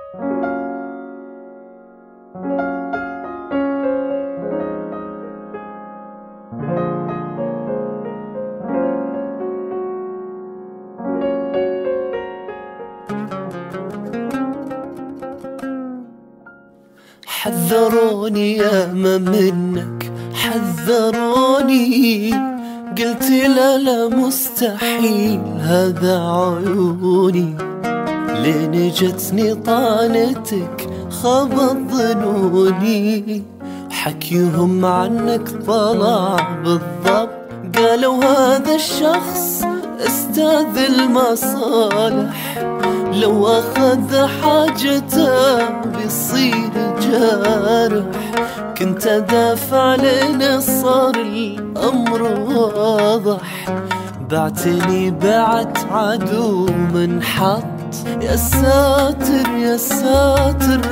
حذروني ياما منك، حذروني، قلت لا لا مستحيل هذا عيوني، لين جتني طانتك خبط ظنوني، حكيهم عنك طلع بالضبط، قالوا هذا الشخص استاذ المصالح، لو أخذ حاجته بيصير جارح، كنت أدافع لين صار الأمر واضح، بعتني بعت عدو منحط، يا ساتر يا ساتر،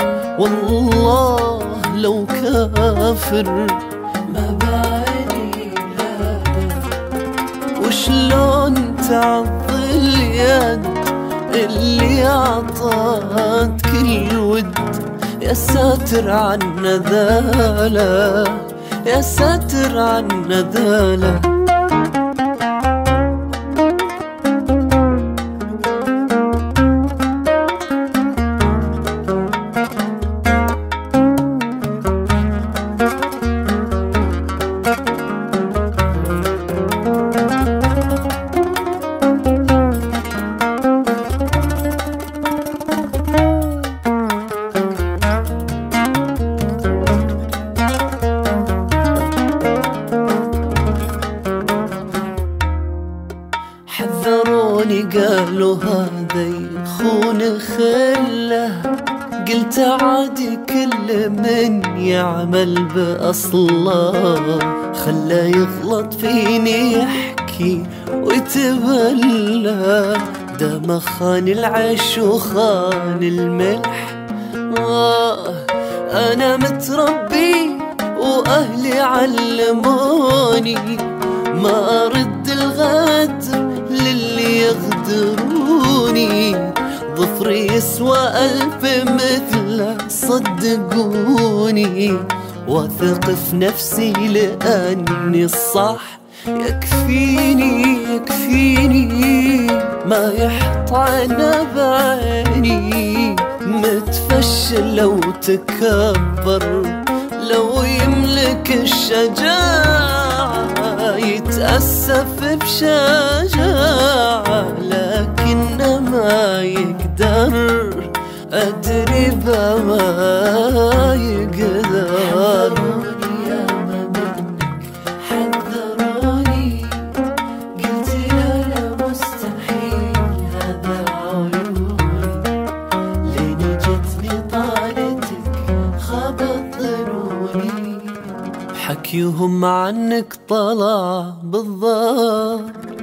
والله لو كافر ما بعيني لا، وشلون تعض اليد اللي عطات كل ود، يا ساتر عن نذاله، يا ساتر عن نذاله. حذروني قالوا هذا يخون خله، قلت عادي كل من يعمل بأصله، خله يغلط فيني يحكي ويتبلى، دام خان العيش وخان الملح، أنا متربي وأهلي علموني ما أرد الغدر للي يغدروني، ظفري يسوى 1000 مثله صدقوني، واثق في نفسي لأني الصح، يكفيني يكفيني ما يحط عنا بعيني، متفشل لو تكبر، لو يملك الشجاعة يتأسف بشجاعة، لكن ما يقدر، أدري بما يقدر. حذروني قلت لا لا مستحيل هذا عيوني، لين جتني طالتك خبط ظنوني، حكيهم عنك طلع بالضبط.